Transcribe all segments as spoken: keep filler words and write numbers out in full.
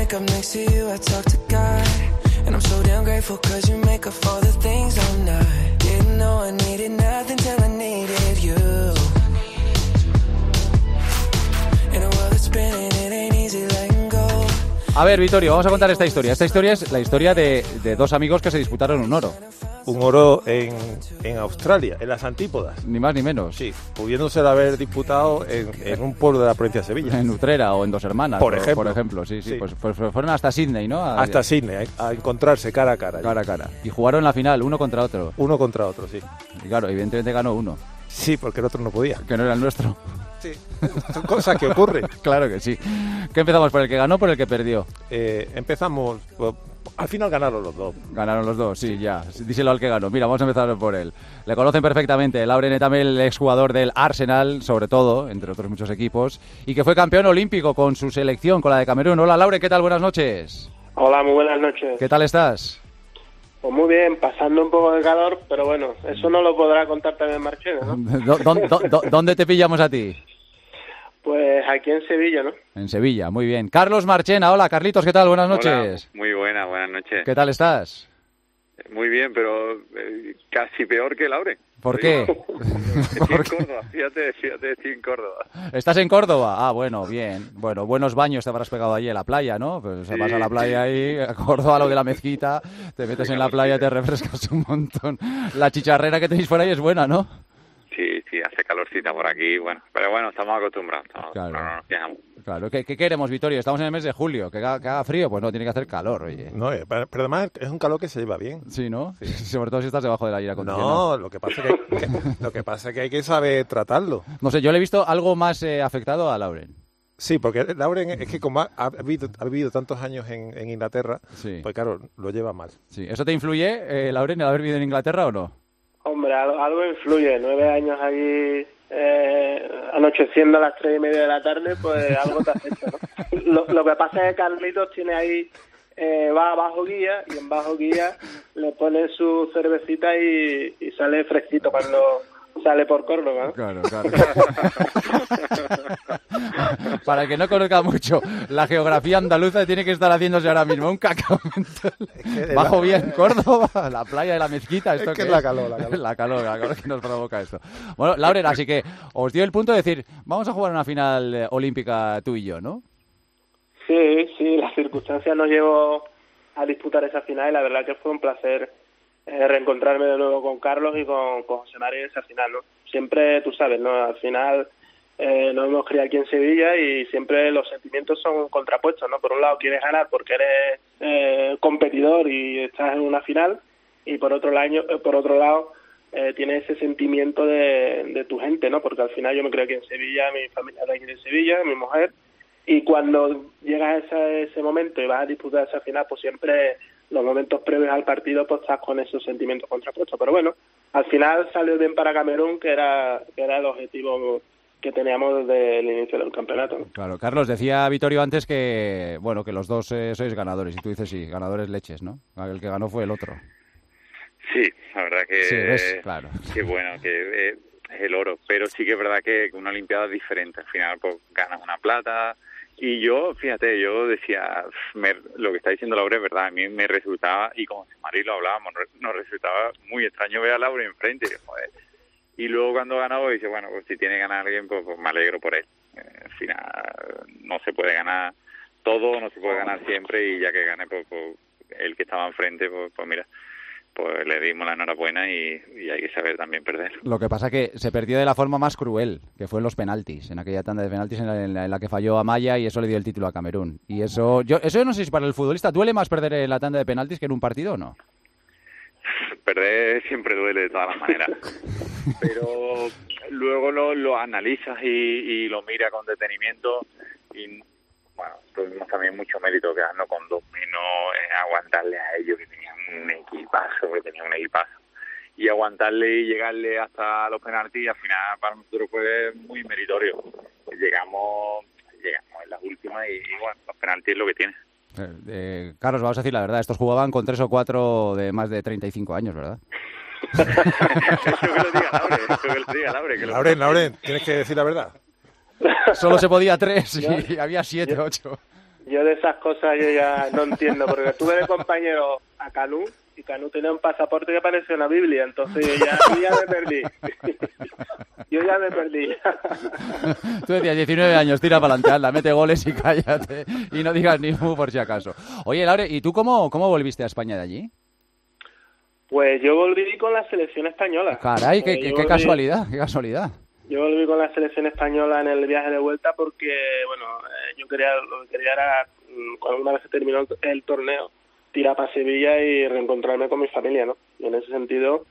wake up next to you, I talk to God. And I'm so damn grateful cause you make up for the things I'm not. Didn't know I needed nothing till I needed you. In a world that's spinning, it ain't easy letting go. A ver, Vittorio, vamos a contar esta historia. Esta historia es la historia de, de dos amigos que se disputaron un oro. Un oro en, en Australia, en las antípodas. Ni más ni menos. Sí, pudiéndose haber disputado en, en un pueblo de la provincia de Sevilla. En Utrera o en Dos Hermanas. Por o, ejemplo. Por ejemplo, sí, sí. sí. Pues, pues fueron hasta Sydney, ¿no? A, hasta Sydney, a, a encontrarse cara a cara. Cara a cara. Y jugaron la final, uno contra otro. Uno contra otro, sí. Y claro, evidentemente ganó uno. Sí, porque el otro no podía. Que no era el nuestro. Sí, son cosas que ocurren. Claro que sí. ¿Qué empezamos? ¿Por el que ganó o por el que perdió? Eh, empezamos... Pues, al final ganaron los dos. Ganaron los dos, sí, ya. Díselo al que ganó. Mira, vamos a empezar por él. Le conocen perfectamente. Lauren Etamel, exjugador del Arsenal, sobre todo, entre otros muchos equipos, y que fue campeón olímpico con su selección, con la de Camerún. Hola, Lauren, ¿qué tal? Buenas noches. Hola, muy buenas noches. ¿Qué tal estás? Pues muy bien, pasando un poco de calor, pero bueno, eso no lo podrá contar también Marchena, ¿no? ¿Dó- dó- dó- ¿Dónde te pillamos a ti? Pues aquí en Sevilla, ¿no? En Sevilla, muy bien. Carlos Marchena, hola, Carlitos, ¿qué tal? Buenas noches. Hola, muy buena, buenas noches. ¿Qué tal estás? Muy bien, pero eh, casi peor que Lauren. ¿Por qué? Estoy en Córdoba, fíjate, fíjate, estoy en Córdoba. ¿Estás en Córdoba? Ah, bueno, bien. Bueno, buenos baños te habrás pegado allí en la playa, ¿no? Pues Sí, vas a la playa ahí, a Córdoba, lo de la mezquita, te metes en la playa, te refrescas un montón. La chicharrera que tenéis por ahí es buena, ¿no? Sí, sí, hace calorcita por aquí, bueno, pero bueno, estamos acostumbrados, estamos Claro. acostumbrados, no nos quejamos. Claro, ¿qué, qué queremos, Vittorio? Estamos en el mes de julio, ¿que haga, que haga frío? Pues no, tiene que hacer calor, oye. No, eh, pero pero además es un calor que se lleva bien. Sí, ¿no? Sobre todo si estás debajo del aire acondicionado. No, lo que pasa es que, que- lo que pasa es que hay que saber tratarlo. No sé, yo le he visto algo más eh, afectado a Lauren. Sí, porque Lauren es que como ha, ha vivido, ha vivido tantos años en, en Inglaterra, Sí. pues claro, lo lleva mal. Sí. ¿Eso te influye, eh, Lauren, el haber vivido en Inglaterra o no? Hombre, algo, algo influye. Nueve años allí eh, anocheciendo a las tres y media de la tarde, pues algo te afecta, ¿no? Lo, lo que pasa es que Carlitos tiene ahí, eh, va a bajo guía y en bajo guía le pone su cervecita y, y sale fresquito cuando sale por Córdoba, ¿no? Claro, claro. Para el que no conozca mucho la geografía andaluza, tiene que estar haciéndose ahora mismo un cacao mental. que Bajo la- bien Córdoba, la playa de la mezquita. ¿Esto Es que qué es la calor, la calor. La calor, la calor que nos provoca esto. Bueno, Lauren, así que os dio el punto de decir, vamos a jugar una final eh, olímpica tú y yo, ¿no? Sí, sí, las circunstancias nos llevó a disputar esa final y la verdad que fue un placer eh, reencontrarme de nuevo con Carlos y con, con José María en esa final, ¿no? Siempre, tú sabes, ¿no? Al final eh, nos hemos criado aquí en Sevilla y siempre los sentimientos son contrapuestos, ¿no? Por un lado quieres ganar porque eres eh, competidor y estás en una final y por otro lado, eh, por otro lado eh, tienes ese sentimiento de, de tu gente, ¿no? Porque al final yo me creo aquí en Sevilla, mi familia es de aquí de Sevilla, mi mujer. Y cuando llegas a ese, ese momento y vas a disputar esa final, pues siempre los momentos previos al partido pues estás con esos sentimientos contrapuestos. Pero bueno, al final salió bien para Camerún, que era, que era el objetivo que teníamos desde el inicio del campeonato, ¿no? Claro, Carlos, decía Vittorio antes que, bueno, que los dos eh, sois ganadores, y tú dices sí, ganadores leches, ¿no? El que ganó fue el otro. Sí, la verdad que Sí, ¿ves? Claro. que bueno, que eh, es el oro, pero sí que es verdad que una olimpiada es diferente, al final pues ganas una plata. Y yo, fíjate, yo decía, me, lo que está diciendo Laura es verdad, a mí me resultaba, y con Marí lo hablábamos, nos resultaba muy extraño ver a Laura enfrente, y, joder. Y luego cuando ganó, dice, bueno, pues si tiene que ganar alguien, pues, pues me alegro por él. Eh, al final, no se puede ganar todo, no se puede ganar siempre, y ya que gane, pues, pues el que estaba enfrente, pues, pues mira, pues le dimos la enhorabuena y, y hay que saber también perder. Lo que pasa que se perdió de la forma más cruel, que fue en los penaltis, en aquella tanda de penaltis en la, en la, en la que falló Amaya y eso le dio el título a Camerún. Y eso, yo, eso no sé si para el futbolista duele más perder en la tanda de penaltis que en un partido o no. Perder siempre duele de todas las maneras, pero luego lo, lo analizas y, y lo miras con detenimiento y bueno, tuvimos también mucho mérito quedarnos con dos menos, eh, aguantarle a ellos que tenían un equipazo, que tenían un equipazo, y aguantarle y llegarle hasta los penaltis, al final para nosotros fue muy meritorio. Llegamos llegamos en las últimas y, y bueno, los penaltis es lo que tiene. Eh, eh, Carlos, vamos a decir la verdad, estos jugaban con tres o cuatro de más de treinta y cinco años, ¿verdad? Eso que lo diga Laure, eso que lo diga Laure. Que lo Lauren, Lauren, tienes que decir la verdad. Solo se podía tres y Yo- había siete, yo- ocho. Yo de esas cosas yo ya no entiendo, porque tuve de compañero a Canú, y Canú tenía un pasaporte que parecía una Biblia, entonces yo ya, yo ya me perdí. Yo ya me perdí. Tú decías diecinueve años, tira para adelante, anda, mete goles y cállate, y no digas ni mu por si acaso. Oye, Laure, ¿y tú cómo, cómo volviste a España de allí? Pues yo volví con la selección española. Caray, qué, eh, qué, volví, qué casualidad, qué casualidad. Yo volví con la selección española en el viaje de vuelta porque, bueno, eh, yo quería, lo que quería era, cuando una vez se terminó el torneo, tirar para Sevilla y reencontrarme con mi familia, ¿no? Y en ese sentido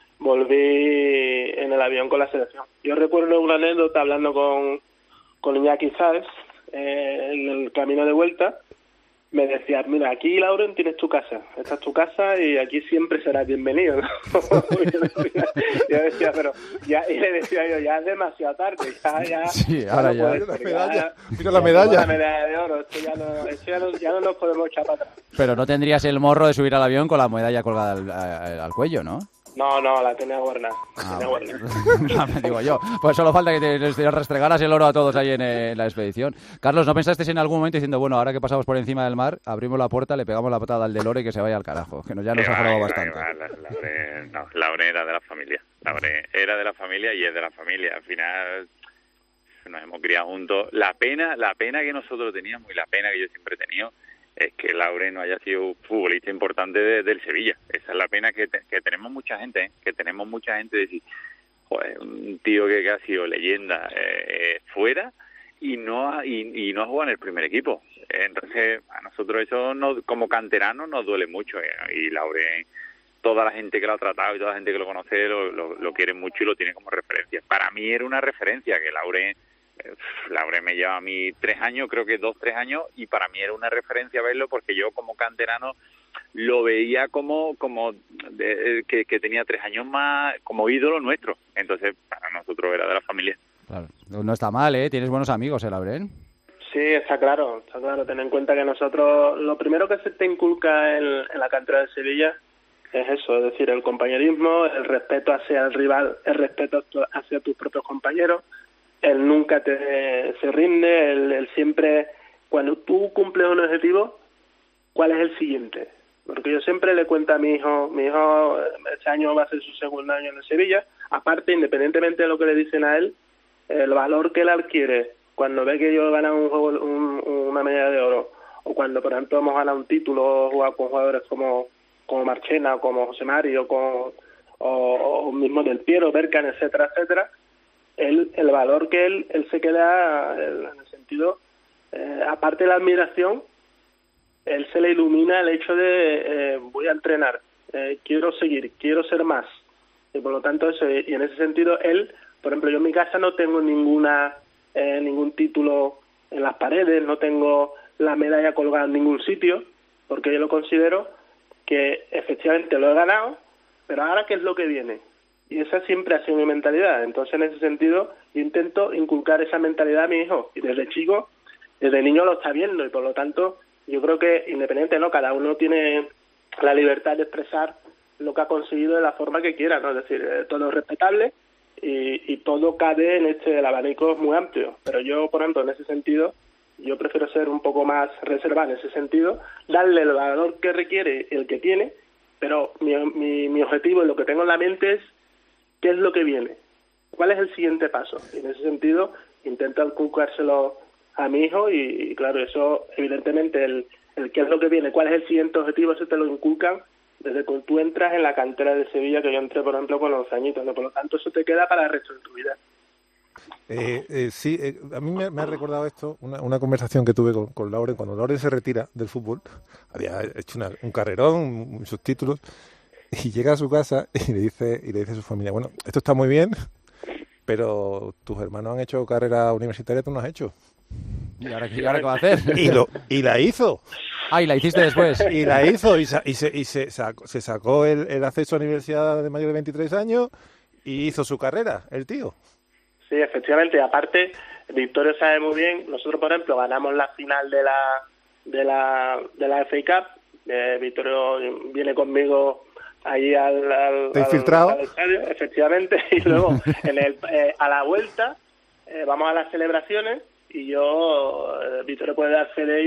volví en el avión con la selección. Yo recuerdo una anécdota hablando con, con Iñaki Sáez eh, en el camino de vuelta. Me decía, mira, aquí, Lauren, tienes tu casa. Esta es tu casa y aquí siempre serás bienvenido, ¿no? yo, decía, yo decía, pero ya, y le decía yo, ya es demasiado tarde, ya, ya. Sí, ahora ya. Mira la medalla, ya, mira la medalla. La medalla de oro, esto ya no, esto ya no, ya no nos podemos echar para atrás. Pero no tendrías el morro de subir al avión con la medalla colgada al, al, al cuello, ¿no? No, no, la tenía guardada. Ah, tenía bueno. guardada. Digo yo, pues solo falta que te, te restregaras el oro a todos ahí en, eh, en la expedición. Carlos, ¿no pensaste en algún momento diciendo, bueno, ahora que pasamos por encima del mar, abrimos la puerta, le pegamos la patada al del oro y que se vaya al carajo? Que no, ya nos ha jugado bastante. Va, la, Laure, no, Laure era de la familia. Laure era de la familia y es de la familia. Al final nos hemos criado juntos. La pena, la pena que nosotros teníamos y la pena que yo siempre he tenido es que Laure no haya sido futbolista importante de, del Sevilla. Esa es la pena que, te, que tenemos mucha gente, ¿eh? que tenemos mucha gente de decir, joder, un tío que, que ha sido leyenda eh, fuera y no ha, y, y no ha jugado en el primer equipo. Entonces, a nosotros eso no, como canteranos nos duele mucho. ¿eh? Y Laure, toda la gente que lo ha tratado y toda la gente que lo conoce lo, lo, lo quiere mucho y lo tiene como referencia. Para mí era una referencia que Laure... Laure me lleva a mí tres años, creo que dos, tres años, y para mí era una referencia verlo porque yo como canterano lo veía como como de, que, que tenía tres años más, como ídolo nuestro. Entonces, para nosotros era de la familia. Claro. No está mal, ¿eh? Tienes buenos amigos, ¿eh, Lauren? Sí, está claro, está claro. Ten en cuenta que nosotros, lo primero que se te inculca en, en la cantera de Sevilla es eso, es decir, el compañerismo, el respeto hacia el rival, el respeto hacia tus propios compañeros. Él nunca te se rinde, él, él siempre, cuando tú cumples un objetivo, ¿cuál es el siguiente? Porque yo siempre le cuento a mi hijo, mi hijo este año va a ser su segundo año en el Sevilla, aparte, independientemente de lo que le dicen a él, el valor que él adquiere cuando ve que yo he ganado un juego, un, una medalla de oro, o cuando, por ejemplo, hemos ganado un título, jugado con jugadores como, como Marchena, como José Mario, con, o, o mismo Del Piero, Berkan, etcétera, etcétera, Él, el valor que él, él se queda él, en el sentido, eh, aparte de la admiración, él se le ilumina el hecho de eh, voy a entrenar, eh, quiero seguir, quiero ser más, y por lo tanto eso, y en ese sentido él, por ejemplo, yo en mi casa no tengo ninguna eh, ningún título en las paredes, no tengo la medalla colgada en ningún sitio, porque yo lo considero que efectivamente lo he ganado, pero ahora ¿qué es lo que viene? Y esa siempre ha sido mi mentalidad. Entonces, en ese sentido, yo intento inculcar esa mentalidad a mi hijo. Y desde chico, desde niño lo está viendo. Y por lo tanto, yo creo que, independiente, ¿no? Cada uno tiene la libertad de expresar lo que ha conseguido de la forma que quiera, ¿no? Es decir, eh, todo es respetable y, y todo cabe en este, el abanico es muy amplio. Pero yo, por ejemplo, en ese sentido, yo prefiero ser un poco más reservado en ese sentido, darle el valor que requiere el que tiene, pero mi, mi, mi objetivo y lo que tengo en la mente es ¿qué es lo que viene? ¿Cuál es el siguiente paso? Y en ese sentido, intento inculcárselo a mi hijo y, y claro, eso, evidentemente, el, el qué es lo que viene, cuál es el siguiente objetivo, eso te lo inculcan desde que tú entras en la cantera de Sevilla, que yo entré, por ejemplo, con once añitos, ¿no? Por lo tanto, eso te queda para el resto de tu vida. Eh, eh, sí, eh, a mí me, me ha recordado esto, una, una conversación que tuve con, con Lauren, cuando Lauren se retira del fútbol, había hecho una, un carrerón, muchos títulos, y llega a su casa y le dice y le dice a su familia, bueno, esto está muy bien, pero tus hermanos han hecho carrera universitaria, tú no has hecho. ¿Y ahora, ¿y ahora qué va a hacer? Y, lo, y la hizo. Ah, y la hiciste después. Y la hizo, y, sa, y, se, y se, sacó, se sacó el, el acceso a la universidad de mayor de veintitrés años y hizo su carrera, el tío. Sí, efectivamente. Aparte, Victorio sabe muy bien, nosotros, por ejemplo, ganamos la final de la de la, de la F A Cup, eh, Victorio viene conmigo ahí al, al, ¿Te infiltrado? al, al estadio, efectivamente, y luego en el, eh, a la vuelta eh, vamos a las celebraciones y yo, eh, Victorio puede dar fe de ello,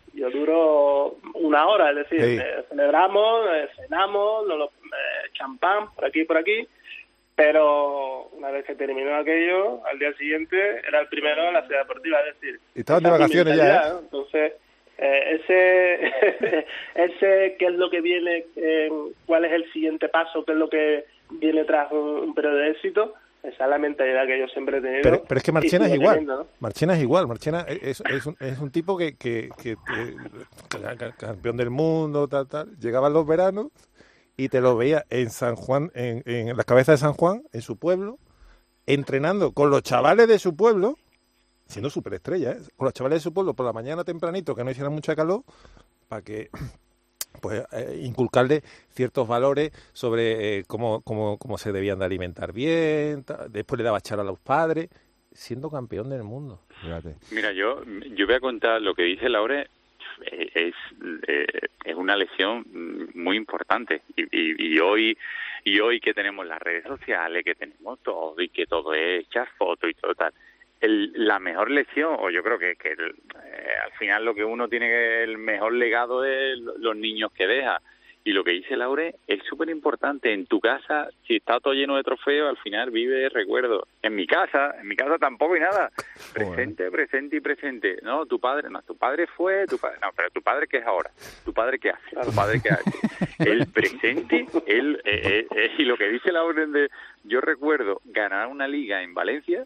Yo duro una hora, es decir, Sí. eh, celebramos, eh, cenamos, nos lo- eh, champán por aquí y por aquí, pero una vez que terminó aquello, al día siguiente era el primero en la ciudad deportiva, es decir... Y estaban de esa es mi vacaciones ya, mentalidad, ¿eh? ¿no? Entonces, eh, ese, ese qué es lo que viene, eh, cuál es el siguiente paso, qué es lo que viene tras un, un periodo de éxito, esa es la mentalidad que yo siempre he tenido. Pero, pero es que Marchena y es sigo igual. teniendo, ¿no? Marchena es igual. Marchena es, es, un, es un tipo que, que, que, que- campeón del mundo, tal, tal. Llegaban los veranos y te lo veía en San Juan, en, en la cabeza de San Juan, en su pueblo, entrenando con los chavales de su pueblo, siendo superestrella, ¿eh? Con los chavales de su pueblo por la mañana tempranito, que no hiciera mucha calor, para que pues eh, inculcarle ciertos valores sobre eh, cómo, cómo, cómo se debían de alimentar bien, ta, después le daba charla a los padres, siendo campeón del mundo. Fíjate. Mira, yo yo voy a contar lo que dice Laure, eh, es eh, es una lección muy importante y, y, y hoy y hoy que tenemos las redes sociales, que tenemos todo y que todo es echar fotos y todo tal, el, la mejor lección, o yo creo que, que el, eh, al final lo que uno tiene que el mejor legado es los niños que deja. Y lo que dice Laure es súper importante. En tu casa, si está todo lleno de trofeos, al final vive recuerdos. En mi casa, en mi casa tampoco hay nada. Presente, presente y presente. No, tu padre, no, tu padre fue, tu padre, no, pero tu padre ¿qué es ahora? Tu padre ¿qué hace? Tu padre ¿qué hace? El presente, él, eh, eh, eh, y lo que dice Laure de, yo recuerdo ganar una liga en Valencia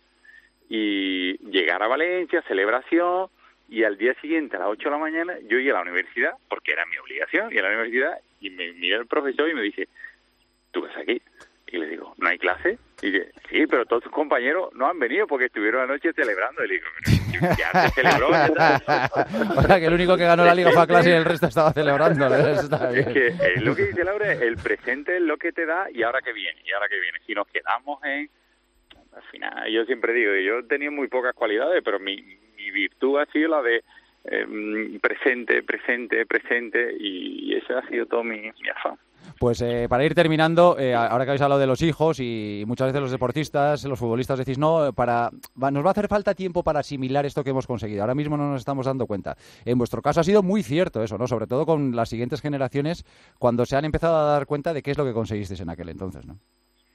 y llegar a Valencia, celebración, y al día siguiente a las ocho de la mañana yo iba a la universidad, porque era mi obligación, y a la universidad, y me mira el profesor y me dice, ¿tú qué haces aquí? Y le digo, ¿no hay clase? Y dice, sí, pero todos tus compañeros no han venido porque estuvieron anoche celebrando. Y le digo, pero ya se celebró. O sea, que el único que ganó la liga fue a clase y el resto estaba celebrando. Eso está bien. Es que es lo que dice Laura, el presente es lo que te da y ahora que viene, y ahora que viene. Si nos quedamos en... Al final, yo siempre digo, yo he tenido muy pocas cualidades, pero mi, mi virtud ha sido la de eh, presente, presente, presente, y, y ese ha sido todo mi, mi afán. Pues eh, para ir terminando, eh, ahora que habéis hablado de los hijos y muchas veces los deportistas, los futbolistas decís, no, para va, nos va a hacer falta tiempo para asimilar esto que hemos conseguido. Ahora mismo no nos estamos dando cuenta. En vuestro caso ha sido muy cierto eso, ¿no? Sobre todo con las siguientes generaciones, cuando se han empezado a dar cuenta de qué es lo que conseguisteis en aquel entonces, ¿no?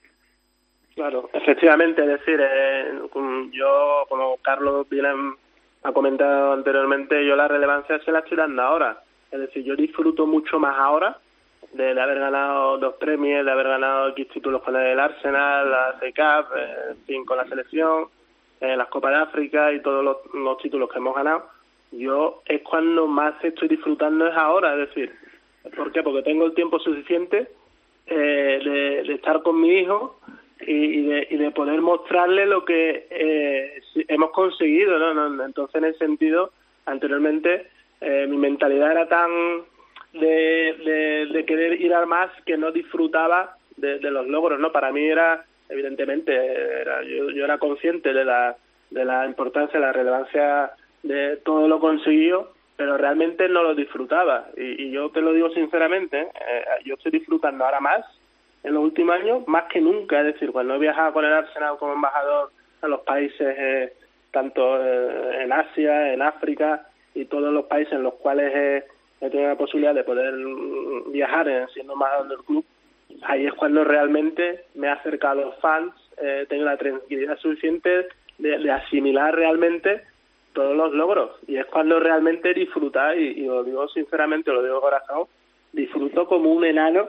Claro, efectivamente, es decir, eh, yo, como Carlos bien ha comentado anteriormente, yo la relevancia se la estoy dando ahora. Es decir, yo disfruto mucho más ahora de, de haber ganado dos premios, de haber ganado X títulos con el Arsenal, la C Cup, eh, en fin, con la selección, eh, las Copas de África y todos los, los títulos que hemos ganado. Yo es cuando más estoy disfrutando es ahora, es decir, ¿por qué? Porque tengo el tiempo suficiente eh, de, de estar con mi hijo y de, y de poder mostrarle lo que eh, hemos conseguido, ¿no? ¿no? Entonces, en ese sentido, anteriormente eh, mi mentalidad era tan de, de, de querer ir a más que no disfrutaba de, de los logros, ¿no? Para mí era, evidentemente, era, yo, yo era consciente de la, de la importancia, de la relevancia de todo lo conseguido, pero realmente no lo disfrutaba. Y, y yo te lo digo sinceramente, eh, yo estoy disfrutando ahora más en los últimos años, más que nunca. Es decir, cuando he viajado con el Arsenal como embajador a los países, eh, tanto eh, en Asia, en África y todos los países en los cuales eh, he tenido la posibilidad de poder viajar eh, siendo embajador del club, ahí es cuando realmente me he acercado a los fans, eh, he tenido la tranquilidad suficiente de, de asimilar realmente todos los logros, y es cuando realmente disfrutar, y, y lo digo sinceramente, lo digo de corazón, disfruto como un enano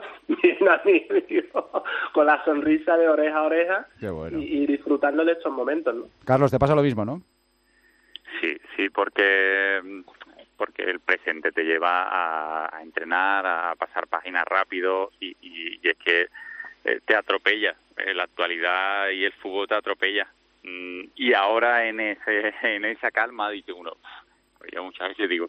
con la sonrisa de oreja a oreja. Qué bueno. y, y disfrutando de estos momentos, ¿no? Carlos, te pasa lo mismo, ¿no? Sí, sí, porque porque el presente te lleva a, a entrenar, a pasar páginas rápido y, y, y es que eh, te atropella, eh, la actualidad y el fútbol te atropella. Mm, y ahora en ese en esa calma dice uno, yo muchas veces digo,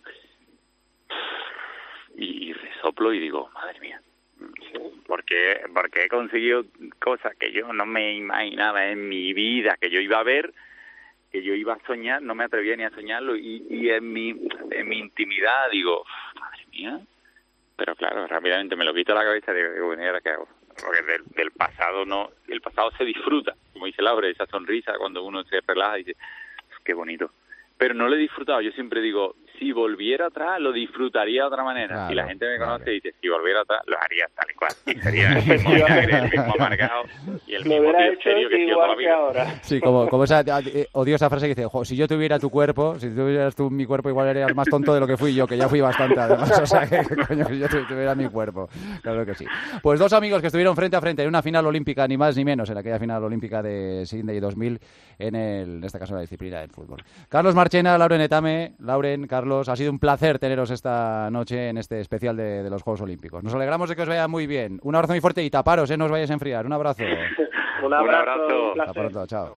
y, y resoplo y digo, madre mía, porque porque he conseguido cosas que yo no me imaginaba en mi vida, que yo iba a ver, que yo iba a soñar, no me atrevía ni a soñarlo, y, y en mi en mi intimidad digo, madre mía, pero claro, rápidamente me lo quito de la cabeza y digo, bueno, ¿y ahora qué hago? Porque del, del pasado no, el pasado se disfruta, como dice Laura, esa sonrisa cuando uno se relaja y dice, qué bonito. Pero no lo he disfrutado, yo siempre digo, si volviera atrás lo disfrutaría de otra manera. Claro, si la gente me conoce vale. y dice, si volviera atrás, lo haría tal y cual. Y sería el mismo vinagre, el mismo amargado y el Me mismo hubiera tío hecho serio que he sido toda la igual que vida. ahora. Sí, como, como esa eh, odiosa frase que dice, "Jo, si yo tuviera tu cuerpo, si tuvieras tú mi cuerpo, igual eres más tonto de lo que fui yo, que ya fui bastante además, o sea, que coño, si yo tu- tuviera mi cuerpo". Claro que sí. Pues dos amigos que estuvieron frente a frente en una final olímpica, ni más ni menos, en aquella final olímpica de Sydney dos mil, en, el, en este caso la disciplina del fútbol. Carlos Marchena, Lauren Etame. Lauren, Carlos, ha sido un placer teneros esta noche en este especial de, de los Juegos Olímpicos. Nos alegramos de que os vaya muy bien. Un abrazo muy fuerte y taparos, ¿eh? No os vayáis a enfriar. Un abrazo. Un abrazo, abrazo. un Hasta placer. pronto, chao.